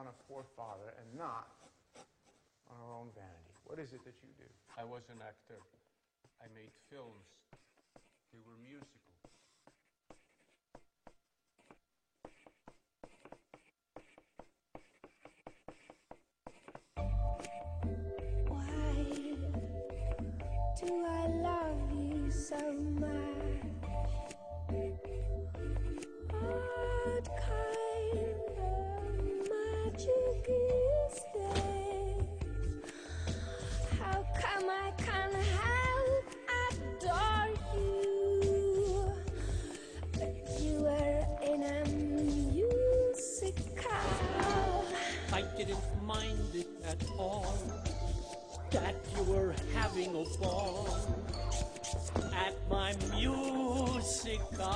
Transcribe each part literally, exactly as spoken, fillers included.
on a poor father and not on our own vanity? What is it that you do? I was an actor. I made films. They were musical. Why do I love you so much? What kind of magic is this? How come I can't help adore you? But you were in a musical. I didn't mind it at all, that you were having a ball at my musical.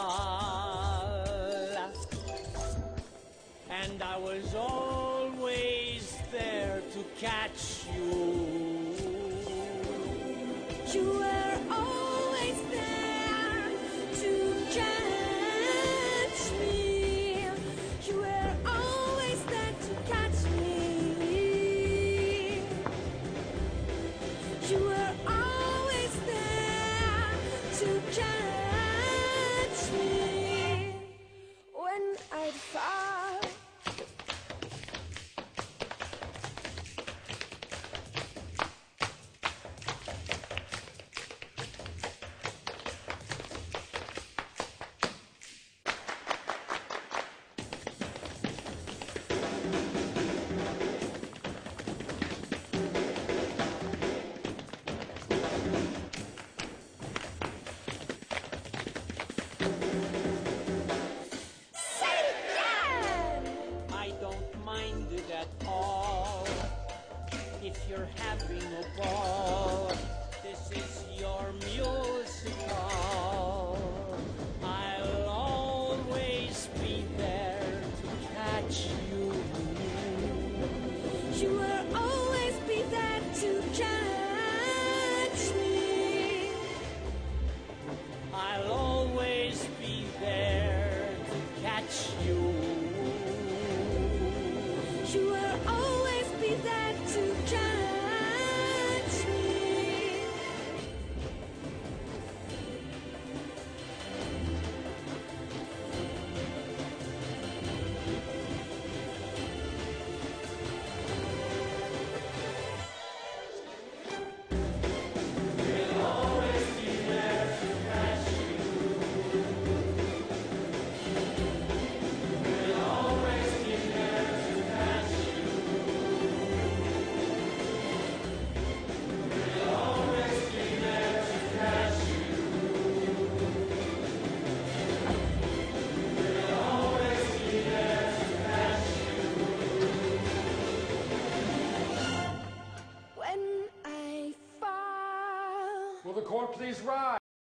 And I was always there to catch you. You were always there to catch me. You were always there to catch me. You were always there to catch me when I'd fall. At all, if you're having a ball, this is your musical. I'll always be there to catch you. You will always be there to catch me. I'll always be there to catch you. You will always be there to catch me. We'll always be there to catch you. We'll always be there to catch you. We'll always be there to catch you. We'll always be there to catch you. When I fall. Will the court please rise?